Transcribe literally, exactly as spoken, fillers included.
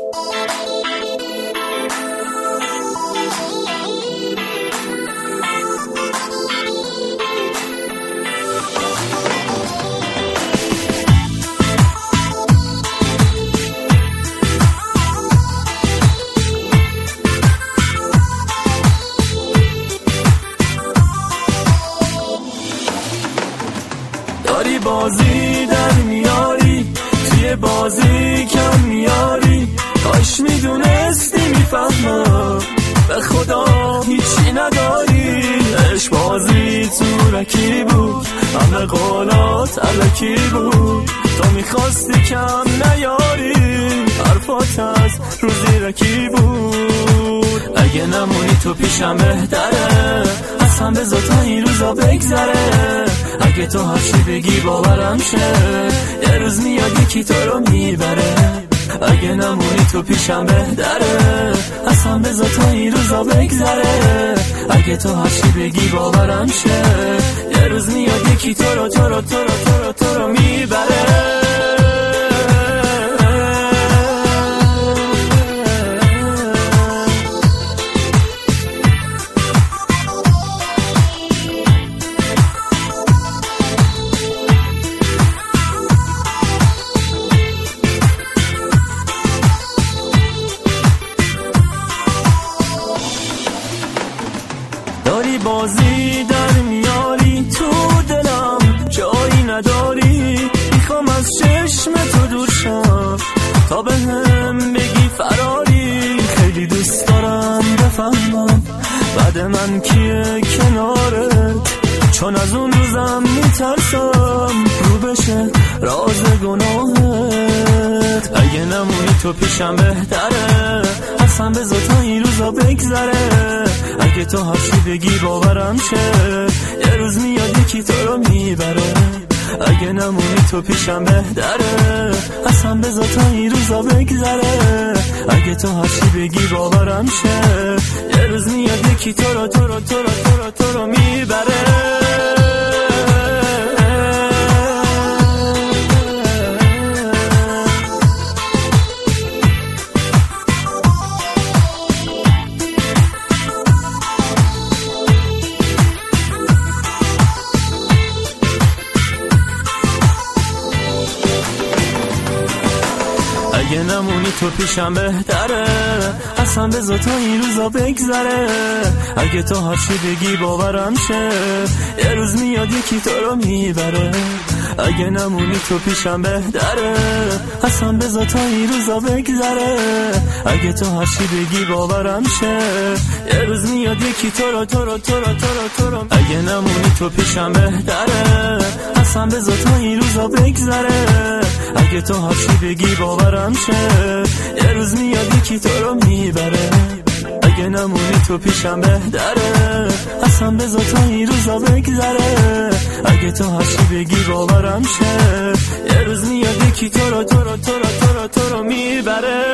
داری بازی در میاری، توی بازی کم میاری. کاش میدونستی میفهمم، به خدا هیچی نداری. عشق بازی تورکی بود، همه قولات علکی بود. تو میخواستی کم نیاری، حرفات از روزی رکی بود. اگه نمونی تو پیشم بهتره، اصلا بذار تا این روزا بگذره. اگه تو هرچی بگی باورم شه، یه روز میاد یکی تو رو میبره. اگه نمونی تو پیشم بهتره، اصلا بذار تا این روزا بگذره. اگه تو هرچی بگی باورم شه، یه روز میاد یکی تو رو تو رو تو رو تو رو تو رو میبره. داری بازی در میاری، تو دلم جایی نداری. میخوام از چشم تو دور شم، تا به هم بگی فراری. خیلی دوست دارم بفهمم بعد من کیه کنارت، چون از اون روزم میترسم رو بشه راز گناهت. اگه نمونی تو پیشم بهتره، اصلا بذار تا این روزا بگذره. اگه تو هرچی بگی باورم شه، یه روز میاد یکی تو رو میبره. اگه نمونی تو پیشم بهتره، اصلا بذار تا این روزا بگذره. اگه تو هرچی بگی باورم شه، یه روز میاد یکی تو رو تو رو تو رو تو رو تو رو میبره. اگه نمونی تو پیشم بهتره، اصلا بذار تا این روزا بگذره. اگه تو هرچی بگی باورم شه، یه روز میاد یکی تو رو میبره. اگه نمونی تو پیشم بهتره، اصلا بذار تا این روزا بگذره. اگه تو هرچی بگی باورم شه، یه روز میاد یکی تو رو تو رو تو رو تو رو تو رو. اگه نمونی تو پیشم بهتره، اصلا بذار تا این روزا بگذره. اگه تو هرچی بگی باورم شه، یه روز میاد یکی تو رو میبره. اگه نمونی تو پیشم بهتره، اصلا بذار تا این روزا بگذره. اگه تو هرچی بگی باورم شه، یه روز میاد یکی تو رو تو رو تو رو تو رو تو رو میبره.